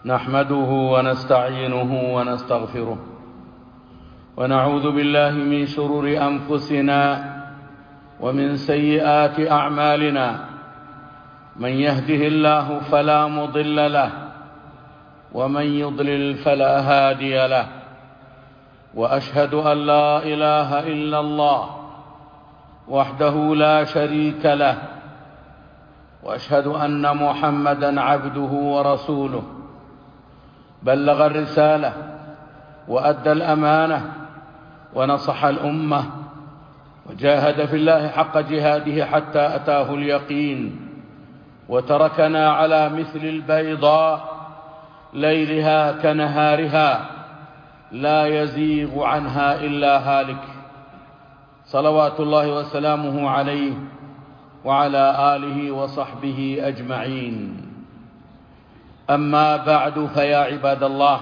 نحمده ونستعينه ونستغفره ونعوذ بالله من شرور أنفسنا ومن سيئات أعمالنا. من يهده الله فلا مضل له ومن يضلل فلا هادي له، وأشهد أن لا إله إلا الله وحده لا شريك له، وأشهد أن محمدا عبده ورسوله، بلغ الرسالة وأدى الأمانة ونصح الأمة وجاهد في الله حق جهاده حتى أتاه اليقين، وتركنا على مثل البيضاء ليلها كنهارها لا يزيغ عنها إلا هالك، صلوات الله وسلامه عليه وعلى آله وصحبه أجمعين. أما بعد، فيا عباد الله،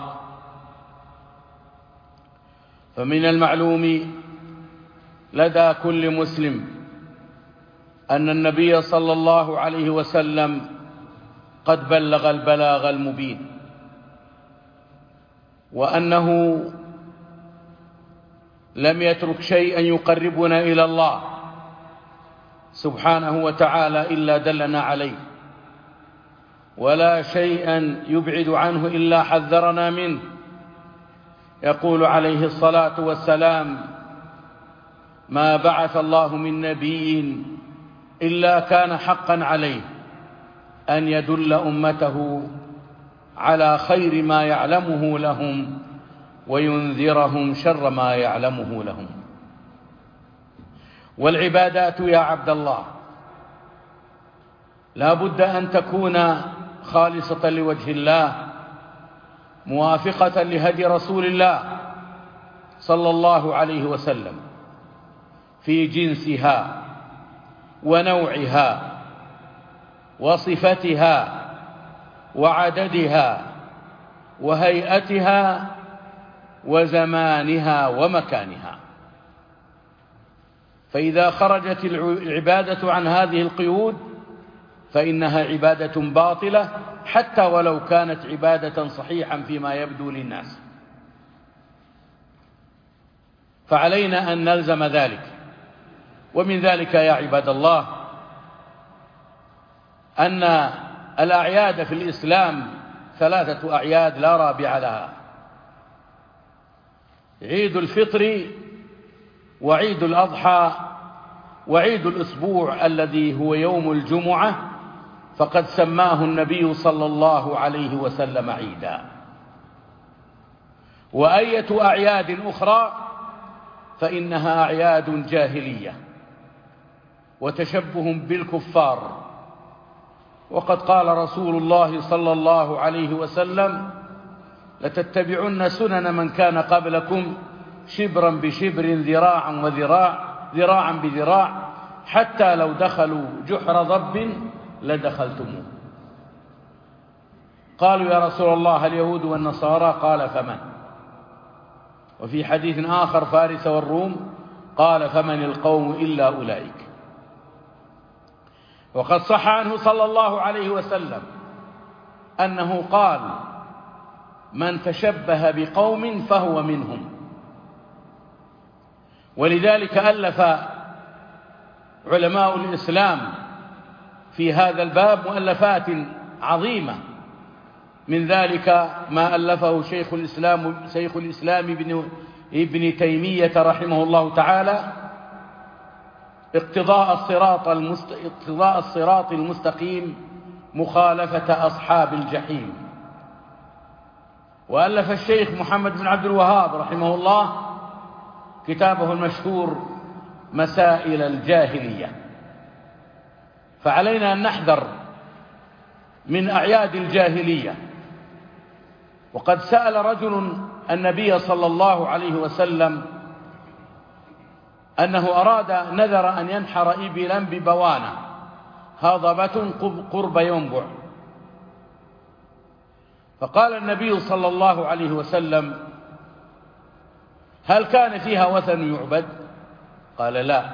فمن المعلوم لدى كل مسلم أن النبي صلى الله عليه وسلم قد بلغ البلاغ المبين، وأنه لم يترك شيئا يقربنا إلى الله سبحانه وتعالى إلا دلنا عليه، ولا شيئا يبعد عنه إلا حذرنا منه. يقول عليه الصلاة والسلام: ما بعث الله من نبي إلا كان حقا عليه أن يدل أمته على خير ما يعلمه لهم وينذرهم شر ما يعلمه لهم. والعبادات يا عبد الله لا بد أن تكون خالصة لوجه الله، موافقة لهدي رسول الله صلى الله عليه وسلم في جنسها ونوعها وصفتها وعددها وهيئتها وزمانها ومكانها. فإذا خرجت العبادة عن هذه القيود فإنها عبادة باطلة، حتى ولو كانت عبادة صحيحا فيما يبدو للناس. فعلينا أن نلزم ذلك. ومن ذلك يا عباد الله أن الأعياد في الإسلام 3 أعياد لا رابع لها: عيد الفطر وعيد الأضحى وعيد الأسبوع الذي هو يوم الجمعة، فقد سماه النبي صلى الله عليه وسلم عيدا. وأية أعياد أخرى فإنها أعياد جاهلية وتشبه بالكفار. وقد قال رسول الله صلى الله عليه وسلم: لتتبعن سنن من كان قبلكم شبرا بشبر ذراعا ذراعا بذراع حتى لو دخلوا جحر ضب لدخلتموه. قالوا: يا رسول الله اليهود والنصارى؟ قال: فمن؟ وفي حديث آخر: فارس والروم. قال: فمن القوم إلا أولئك. وقد صح عنه صلى الله عليه وسلم أنه قال: من تشبه بقوم فهو منهم. ولذلك ألف علماء الإسلام في هذا الباب مؤلفات عظيمة، من ذلك ما ألفه شيخ الإسلام ابن تيمية رحمه الله تعالى: اقتضاء الصراط المستقيم مخالفة أصحاب الجحيم. وألف الشيخ محمد بن عبد الوهاب رحمه الله كتابه المشهور مسائل الجاهلية. فعلينا أن نحذر من أعياد الجاهلية. وقد سأل رجل النبي صلى الله عليه وسلم أنه أراد نذر أن ينحر إبلا ببوانة هضبة قرب ينبع، فقال النبي صلى الله عليه وسلم: هل كان فيها وثن يعبد؟ قال: لا.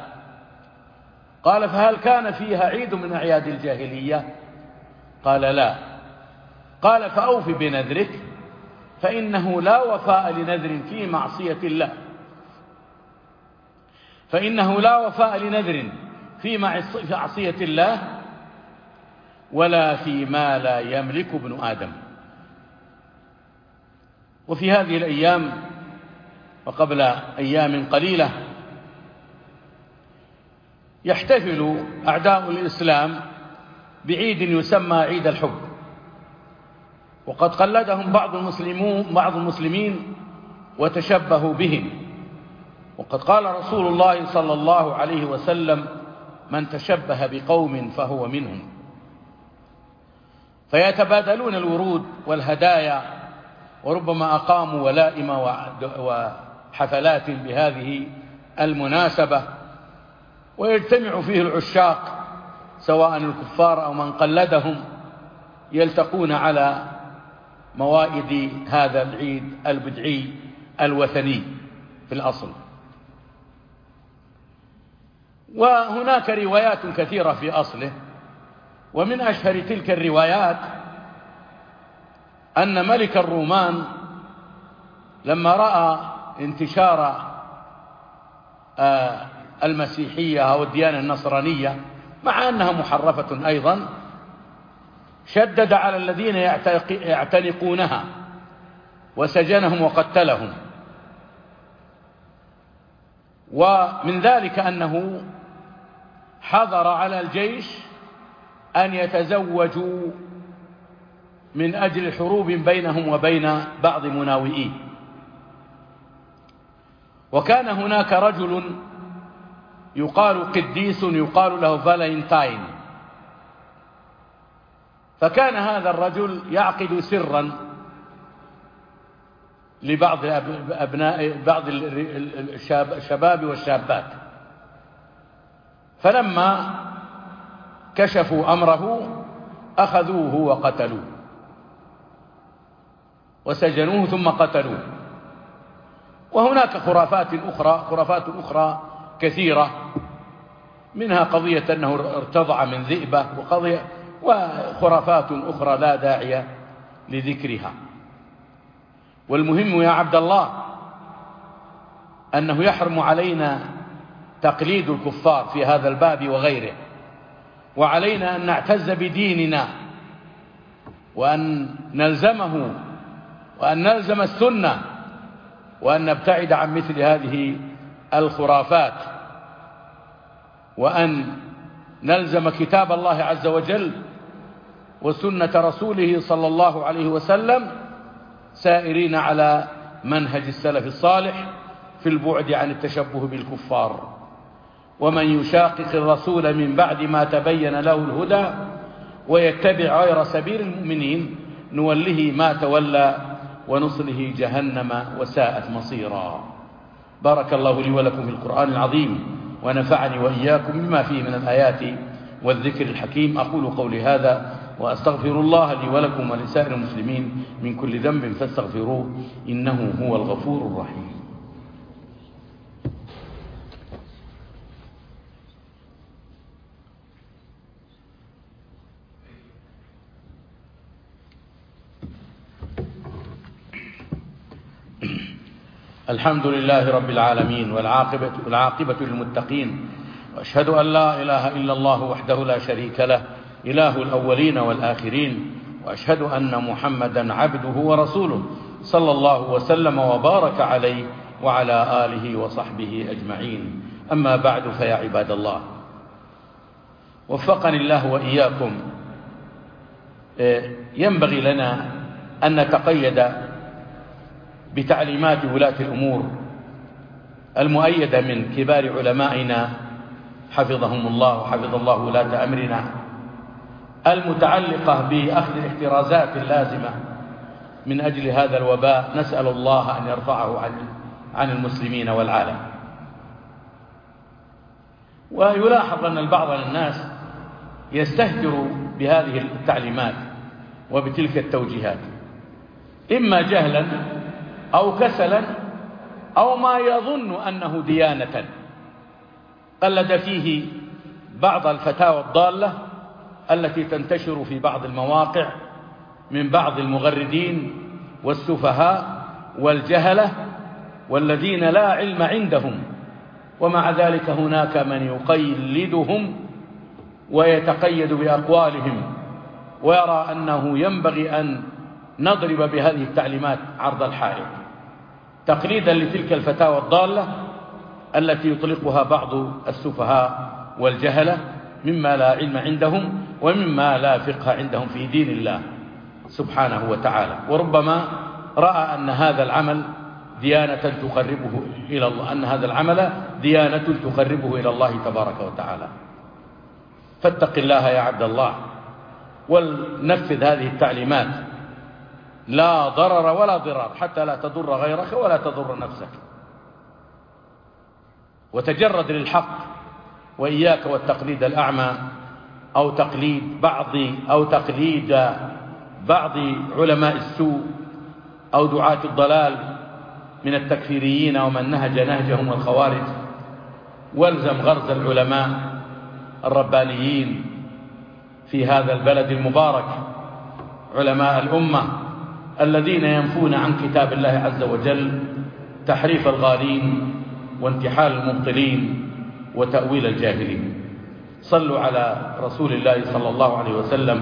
قال: فهل كان فيها عيد من أعياد الجاهلية؟ قال: لا. قال فأوف بنذرك فإنه لا وفاء لنذر في معصية الله، فإنه لا وفاء لنذر في معصية الله ولا فيما لا يملك ابن آدم. وفي هذه الأيام وقبل أيام قليلة يحتفل أعداء الإسلام بعيد يسمى عيد الحب، وقد قلدهم بعض المسلمين وتشبهوا بهم، وقد قال رسول الله صلى الله عليه وسلم: من تشبه بقوم فهو منهم. فيتبادلون الورود والهدايا، وربما أقاموا ولائم وحفلات بهذه المناسبة، ويجتمع فيه العشاق سواء الكفار أو من قلدهم، يلتقون على موائد هذا العيد البدعي الوثني في الأصل. وهناك روايات كثيرة في أصله، ومن أشهر تلك الروايات أن ملك الرومان لما رأى انتشار المسيحية أو الديانة النصرانية مع أنها محرفة أيضا، شدد على الذين يعتنقونها وسجنهم وقتلهم. ومن ذلك أنه حظر على الجيش أن يتزوجوا من أجل حروب بينهم وبين بعض مناوئين. وكان هناك رجل يقال قديس يقال له فالنتاين، فكان هذا الرجل يعقد سرا لبعض أبناء بعض الشباب والشابات، فلما كشفوا أمره أخذوه وقتلوه وسجنوه ثم قتلوه. وهناك خرافات أخرى كثيرة، منها قضية أنه ارتضع من ذئبة، وخرافات أخرى لا داعي لذكرها. والمهم يا عبد الله أنه يحرم علينا تقليد الكفار في هذا الباب وغيره، وعلينا أن نعتز بديننا وأن نلزمه وأن نلزم السنة وأن نبتعد عن مثل هذه الخرافات، وأن نلزم كتاب الله عز وجل وسنة رسوله صلى الله عليه وسلم، سائرين على منهج السلف الصالح في البعد عن التشبه بالكفار. ومن يشاقق الرسول من بعد ما تبين له الهدى ويتبع غير سبيل المؤمنين نوله ما تولى ونصله جهنم وساءت مصيرا. بارك الله لي ولكم في القرآن العظيم، ونفعني وإياكم بما فيه من الآيات والذكر الحكيم. أقول قولي هذا وأستغفر الله لي ولكم ولسائر المسلمين من كل ذنب فاستغفروه إنه هو الغفور الرحيم. الحمد لله رب العالمين والعاقبة للمتقين، وأشهد أن لا إله إلا الله وحده لا شريك له إله الأولين والآخرين، وأشهد أن محمدا عبده ورسوله صلى الله وسلم وبارك عليه وعلى آله وصحبه أجمعين. أما بعد، فيا عباد الله، وفقني الله وإياكم، ينبغي لنا أن نتقيد بتعليمات ولاة الأمور المؤيدة من كبار علمائنا حفظهم الله وحفظ الله ولاة أمرنا، المتعلقة بأخذ الاحترازات اللازمة من أجل هذا الوباء. نسأل الله أن يرفعه عن المسلمين والعالم. ويلاحظ أن البعض من الناس يستهتر بهذه التعليمات وبتلك التوجيهات، إما جهلا أو كسلا أو ما يظن أنه ديانة. قلد فيه بعض الفتاوى الضالة التي تنتشر في بعض المواقع من بعض المغردين والسفهاء والجهلة والذين لا علم عندهم، ومع ذلك هناك من يقلدهم ويتقيد بأقوالهم ويرى أنه ينبغي أن نضرب بهذه التعليمات عرض الحائط تقليدا لتلك الفتاوى الضالة التي يطلقها بعض السفهاء والجهلة مما لا علم عندهم ومما لا فقه عندهم في دين الله سبحانه وتعالى، وربما رأى أن هذا العمل ديانة تقربه إلى الله، أن هذا العمل ديانة تقربه إلى الله تبارك وتعالى. فاتق الله يا عبد الله ولنفذ هذه التعليمات، لا ضرر ولا ضرار، حتى لا تضر غيرك ولا تضر نفسك، وتجرد للحق، وإياك والتقليد الأعمى أو تقليد بعض علماء السوء أو دعاة الضلال من التكفيريين ومن نهج نهجهم الخوارج، والزم غرز العلماء الربانيين في هذا البلد المبارك، علماء الأمة الذين ينفون عن كتاب الله عز وجل تحريف الغالين وانتحال المبطلين وتأويل الجاهلين. صلوا على رسول الله صلى الله عليه وسلم،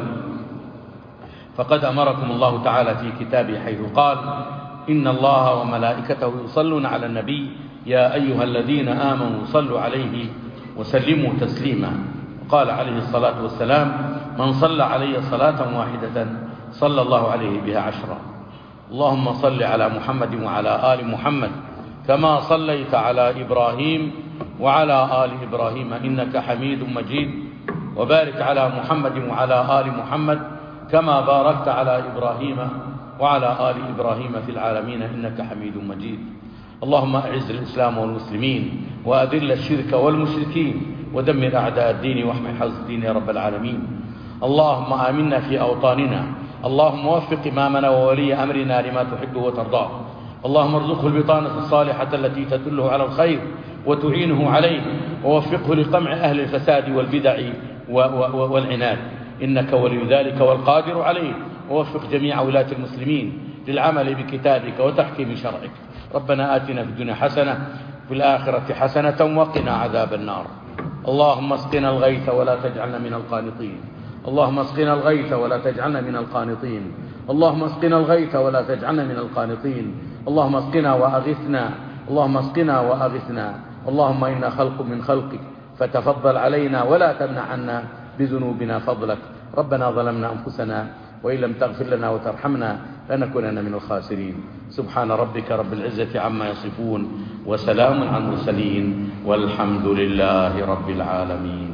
فقد أمركم الله تعالى في كتابه حيث قال: إن الله وملائكته يصلون على النبي يا أيها الذين آمنوا صلوا عليه وسلموا تسليما. قال عليه الصلاة والسلام: من صلى علي صلاة واحدة صلى الله عليه بها 10. اللهم صل على محمد وعلى آل محمد كما صليت على إبراهيم وعلى آل إبراهيم إنك حميد مجيد، وبارك على محمد وعلى آل محمد كما باركت على إبراهيم وعلى آل إبراهيم في العالمين إنك حميد مجيد. اللهم أعز الإسلام والمسلمين وأذل الشرك والمشركين ودمر أعداء الدين واحمي حوزة الدين يا رب العالمين. اللهم آمنا في أوطاننا، اللهم وفق إمامنا وولي أمرنا لما تحبه وترضاه، اللهم ارزقه البطانة الصالحة التي تدله على الخير وتعينه عليه، ووفقه لقمع أهل الفساد والبدع والعناد، إنك ولي ذلك والقادر عليه. ووفق جميع ولاة المسلمين للعمل بكتابك وتحكيم شرعك. ربنا آتنا في الدنيا حسنة في الآخرة حسنة وقنا عذاب النار. اللهم اسقنا الغيث ولا تجعلنا من القانطين، اللهم اسقنا الغيث ولا تجعلنا من القانطين، اللهم اسقنا الغيث ولا تجعلنا من القانطين، اللهم اسقنا وأغثنا، اللهم اسقنا وأغثنا، اللهم إنا خلق من خلقك فتفضل علينا ولا تمنع عنا بذنوبنا فضلك. ربنا ظلمنا أنفسنا وإن لم تغفر لنا وترحمنا لنكونن من الخاسرين. سبحان ربك رب العزة عما يصفون وسلام على المرسلين والحمد لله رب العالمين.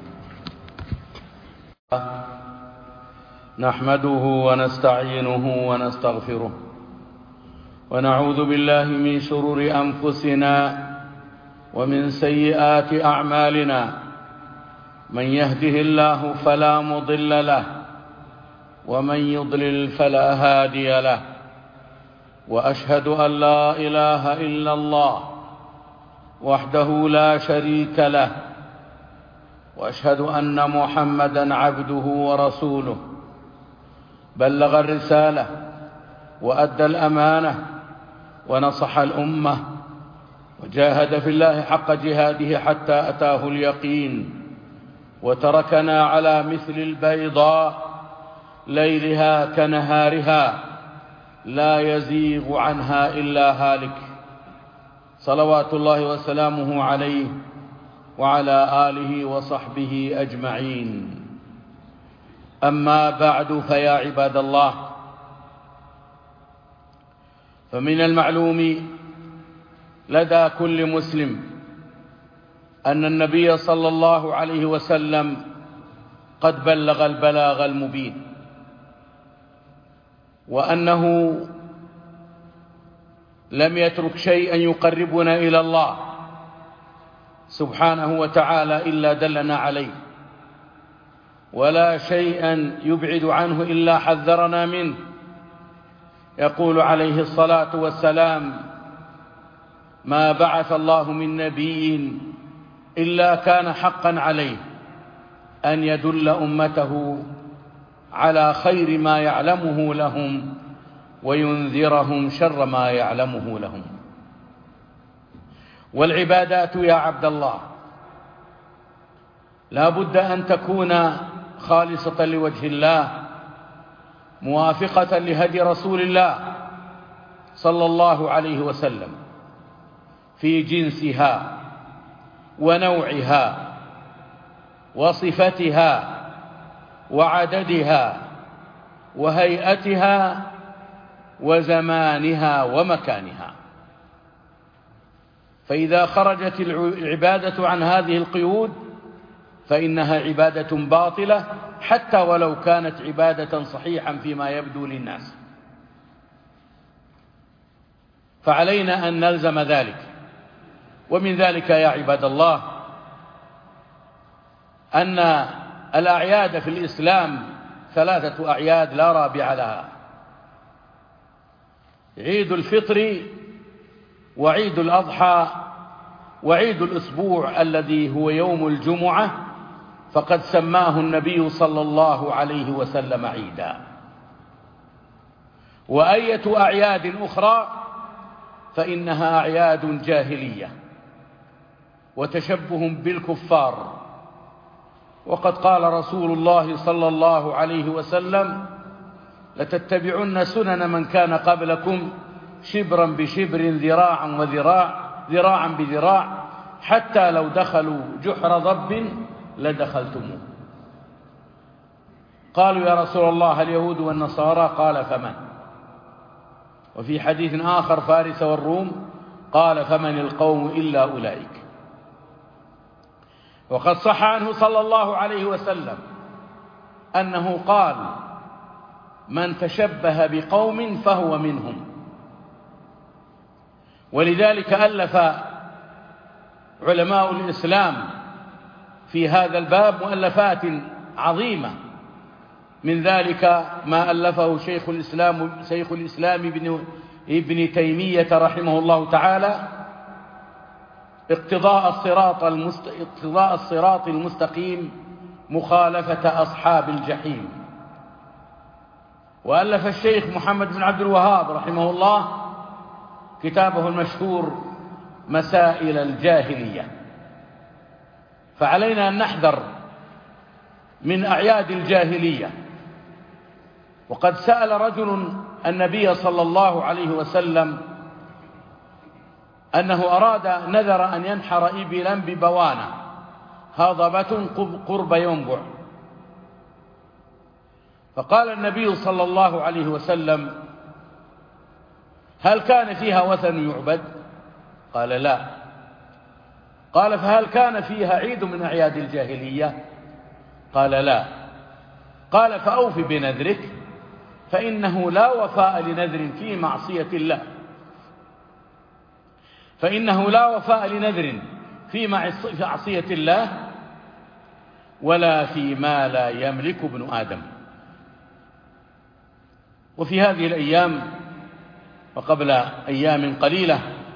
نحمده ونستعينه ونستغفره ونعوذ بالله من شرور أنفسنا ومن سيئات أعمالنا، من يهده الله فلا مضل له ومن يضلل فلا هادي له، وأشهد أن لا إله إلا الله وحده لا شريك له، وأشهد أن محمدا عبده ورسوله، بلغ الرسالة وأدى الأمانة ونصح الأمة وجاهد في الله حق جهاده حتى أتاه اليقين، وتركنا على مثل البيضاء ليلها كنهارها لا يزيغ عنها إلا هالك، صلوات الله وسلامه عليه وعلى آله وصحبه أجمعين. أما بعد، فيا عباد الله، فمن المعلوم لدى كل مسلم أن النبي صلى الله عليه وسلم قد بلغ البلاغ المبين، وأنه لم يترك شيئا يقربنا إلى الله سبحانه وتعالى إلا دلنا عليه، ولا شيئا يبعد عنه إلا حذرنا منه. يقول عليه الصلاة والسلام: ما بعث الله من نبي إلا كان حقا عليه أن يدل أمته على خير ما يعلمه لهم وينذرهم شر ما يعلمه لهم. والعبادات يا عبد الله لا بد أن تكون خالصة لوجه الله، موافقة لهدي رسول الله صلى الله عليه وسلم في جنسها ونوعها وصفتها وعددها وهيئتها وزمانها ومكانها. فإذا خرجت العبادة عن هذه القيود فإنها عبادة باطلة، حتى ولو كانت عبادة صحيحا فيما يبدو للناس. فعلينا أن نلزم ذلك. ومن ذلك يا عباد الله أن الأعياد في الإسلام 3 أعياد لا رابع لها: عيد الفطر وعيد الأضحى وعيد الأسبوع الذي هو يوم الجمعة، فقد سماه النبي صلى الله عليه وسلم عيدا. وأية أعياد أخرى فإنها أعياد جاهلية وتشبه بالكفار. وقد قال رسول الله صلى الله عليه وسلم: لتتبعن سنن من كان قبلكم شبرا بشبر ذراعا بذراع حتى لو دخلوا جحر ضب لدخلتموه. قالوا يا رسول الله اليهود والنصارى؟ قال فمن؟ وفي حديث آخر: فارس والروم. قال فمن القوم إلا أولئك. وقد صح عنه صلى الله عليه وسلم أنه قال: من تشبه بقوم فهو منهم. ولذلك ألف علماء الإسلام في هذا الباب مؤلفات عظيمة، من ذلك ما ألفه شيخ الإسلام ابن تيمية رحمه الله تعالى: اقتضاء الصراط المستقيم مخالفة أصحاب الجحيم. وألف الشيخ محمد بن عبد الوهاب رحمه الله كتابه المشهور مسائل الجاهلية. فعلينا أن نحذر من أعياد الجاهلية. وقد سأل رجل النبي صلى الله عليه وسلم أنه أراد نذر أن ينحر إبلا ببوانة هضبة قرب ينبع، فقال النبي صلى الله عليه وسلم: هل كان فيها وثن يعبد؟ قال لا. قال فهل كان فيها عيد من أعياد الجاهلية؟ قال لا. قال فأوف بنذرك، فإنه لا وفاء لنذر في معصية الله، فإنه لا وفاء لنذر في معصية الله ولا فيما لا يملك ابن آدم. وفي هذه الأيام وقبل أيام قليلة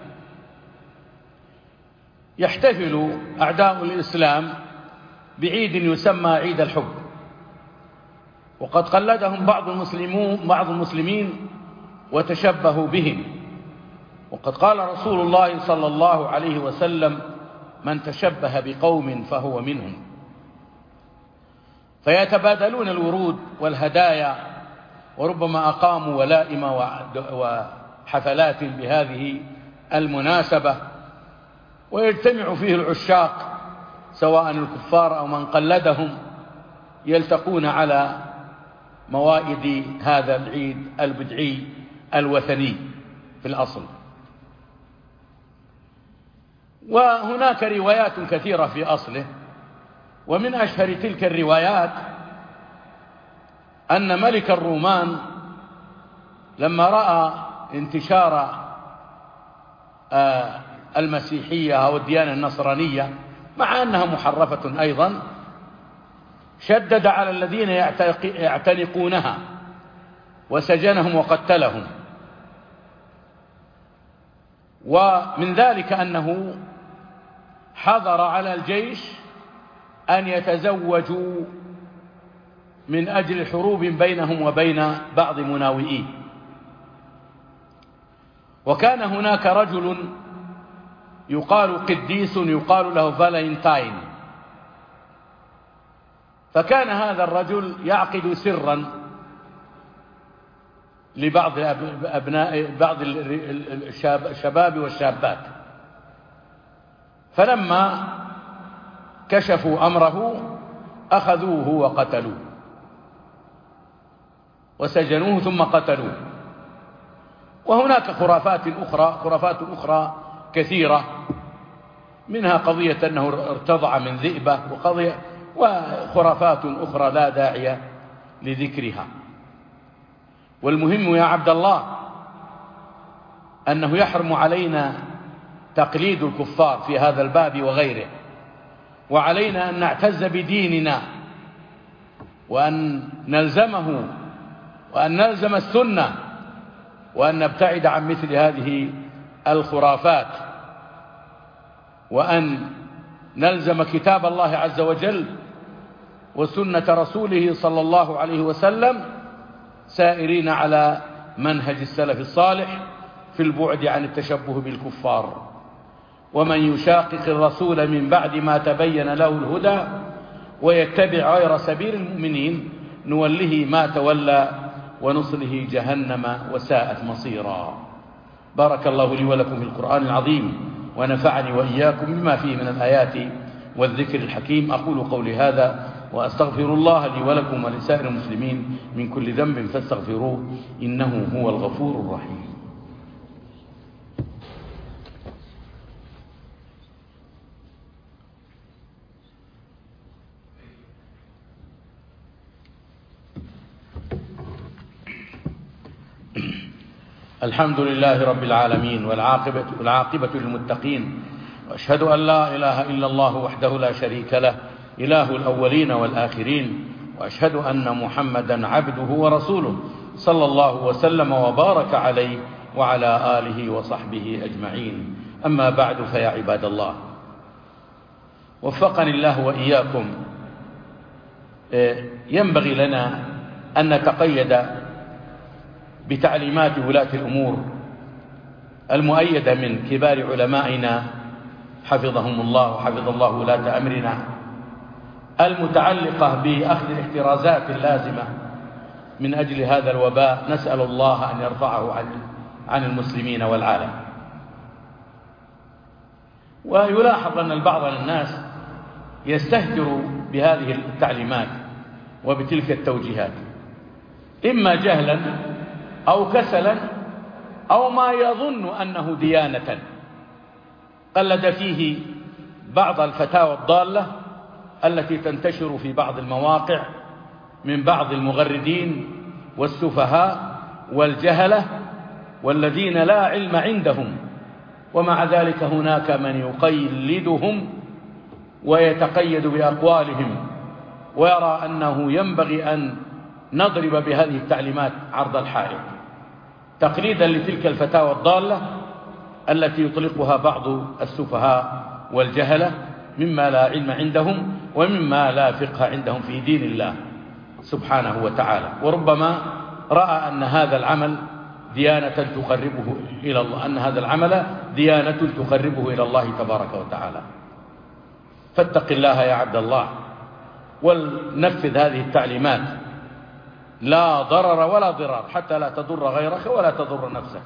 يحتفل أعداء الإسلام بعيد يسمى عيد الحب، وقد قلدهم بعض المسلمين وتشبهوا بهم. وقد قال رسول الله صلى الله عليه وسلم: من تشبه بقوم فهو منهم. فيتبادلون الورود والهدايا، وربما أقاموا ولائم وحفلات بهذه المناسبة، ويجتمع فيه العشاق سواء الكفار أو من قلدهم، يلتقون على موائد هذا العيد البدعي الوثني في الأصل. وهناك روايات كثيرة في أصله، ومن أشهر تلك الروايات أن ملك الرومان لما رأى انتشار المسيحية أو الديانة النصرانية مع أنها محرفة أيضا، شدد على الذين يعتنقونها وسجنهم وقتلهم. ومن ذلك أنه حظر على الجيش أن يتزوجوا من أجل حروب بينهم وبين بعض مناوئيه. وكان هناك رجل يقال قديس يقال له فالنتاين، فكان هذا الرجل يعقد سرا لبعض أبناء بعض الشباب والشابات، فلما كشفوا أمره أخذوه وقتلوه وسجنوه ثم قتلوه. وهناك خرافات أخرى كثيرة، منها قضية أنه ارتضع من ذئبة، وخرافات أخرى لا داعي لذكرها. والمهم يا عبد الله أنه يحرم علينا تقليد الكفار في هذا الباب وغيره، وعلينا أن نعتز بديننا وأن نلزمه وأن نلزم السنة وأن نبتعد عن مثل هذه الخرافات، وأن نلزم كتاب الله عز وجل وسنة رسوله صلى الله عليه وسلم سائرين على منهج السلف الصالح في البعد عن التشبه بالكفار. ومن يشاقق الرسول من بعد ما تبين له الهدى ويتبع غير سبيل المؤمنين نوله ما تولى ونصله جهنم وساءت مصيرا. بارك الله لي ولكم في القرآن العظيم ونفعني وإياكم بما فيه من الآيات والذكر الحكيم. أقول قولي هذا وأستغفر الله لي ولكم ولسائر المسلمين من كل ذنب فاستغفروه إنه هو الغفور الرحيم. الحمد لله رب العالمين والعاقبة للمتقين، وأشهد أن لا إله إلا الله وحده لا شريك له إله الأولين والآخرين، وأشهد أن محمدا عبده ورسوله صلى الله وسلم وبارك عليه وعلى آله وصحبه أجمعين. أما بعد، فيا عباد الله، وفقني الله وإياكم، ينبغي لنا أن نتقيد بتعليمات ولاة الأمور المؤيدة من كبار علمائنا حفظهم الله وحفظ الله ولاة أمرنا، المتعلقة بأخذ الاحترازات اللازمة من أجل هذا الوباء، نسأل الله أن يرفعه عن المسلمين والعالم. ويلاحظ أن البعض من الناس يستهتر بهذه التعليمات وبتلك التوجيهات، إما جهلا أو كسلا أو ما يظن أنه ديانة. قلد فيه بعض الفتاوى الضالة التي تنتشر في بعض المواقع من بعض المغردين والسفهاء والجهلة والذين لا علم عندهم، ومع ذلك هناك من يقلدهم ويتقيد بأقوالهم ويرى أنه ينبغي أن نضرب بهذه التعليمات عرض الحائط تقليدا لتلك الفتاوى الضالة التي يطلقها بعض السفهاء والجهلة مما لا علم عندهم ومما لا فقه عندهم في دين الله سبحانه وتعالى. وربما رأى أن هذا العمل ديانة تقربه إلى الله، أن هذا العمل ديانة تقربه إلى الله تبارك وتعالى. فاتق الله يا عبد الله ولنفذ هذه التعليمات، لا ضرر ولا ضرار، حتى لا تضر غيرك ولا تضر نفسك.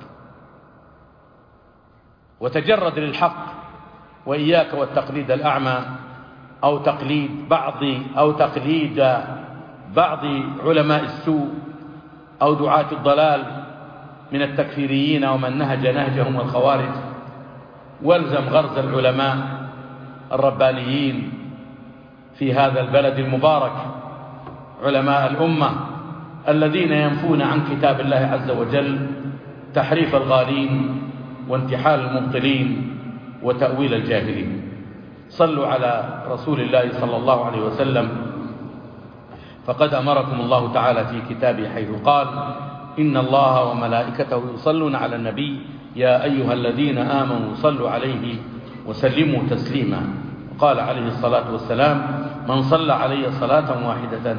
وتجرد للحق وإياك والتقليد الأعمى أو تقليد بعض علماء السوء أو دعاة الضلال من التكفيريين ومن نهج نهجهم الخوارج. والزم غرز العلماء الربانيين في هذا البلد المبارك، علماء الأمة الذين ينفون عن كتاب الله عز وجل تحريف الغالين وانتحال المبطلين وتأويل الجاهلين. صلوا على رسول الله صلى الله عليه وسلم، فقد أمركم الله تعالى في كتابه حيث قال: إن الله وملائكته يصلون على النبي يا أيها الذين آمنوا صلوا عليه وسلموا تسليما. قال عليه الصلاة والسلام: من صلى علي صلاة واحدة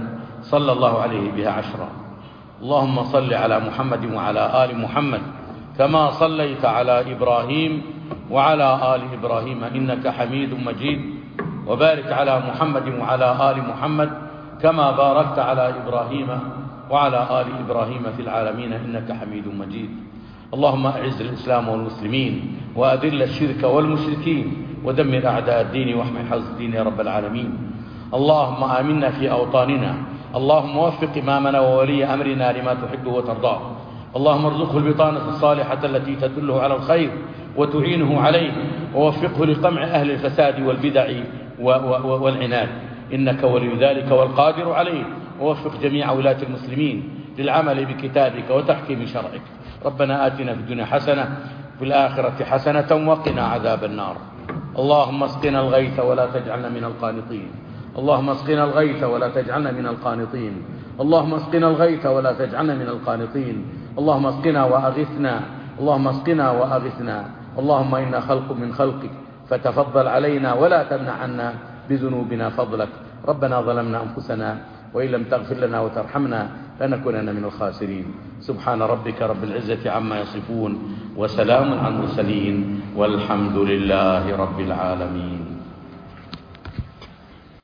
صلى الله عليه بها 10. اللهم صل على محمد وعلى آل محمد كما صليت على إبراهيم وعلى آل إبراهيم إنك حميد مجيد، وبارك على محمد وعلى آل محمد كما باركت على إبراهيم وعلى آل إبراهيم في العالمين إنك حميد مجيد. اللهم أعز الإسلام والمسلمين وأذل الشرك والمشركين ودمر أعداء الدين واحمي حوزة الدين يا رب العالمين. اللهم آمنا في أوطاننا، اللهم وفق إمامنا وولي أمرنا لما تحب وترضاه، اللهم ارزقه البطانة الصالحة التي تدله على الخير وتعينه عليه، ووفقه لقمع أهل الفساد والبدع والعناد، إنك ولي ذلك والقادر عليه. ووفق جميع ولاة المسلمين للعمل بكتابك وتحكيم شرعك. ربنا آتنا في الدنيا حسنة في الآخرة حسنة وقنا عذاب النار. اللهم اسقنا الغيث ولا تجعلنا من القانطين، اللهم اسقنا الغيث ولا تجعلنا من القانطين، اللهم اسقنا الغيث ولا تجعلنا من القانطين، اللهم اسقنا وأغثنا، اللهم اسقنا وأغثنا. اللهم إنا خلق من خلقك فتفضل علينا ولا تمنع عنا بذنوبنا فضلك. ربنا ظلمنا أنفسنا وإن لم تغفر لنا وترحمنا لنكونن من الخاسرين. سبحان ربك رب العزة عما يصفون وسلام على المرسلين والحمد لله رب العالمين.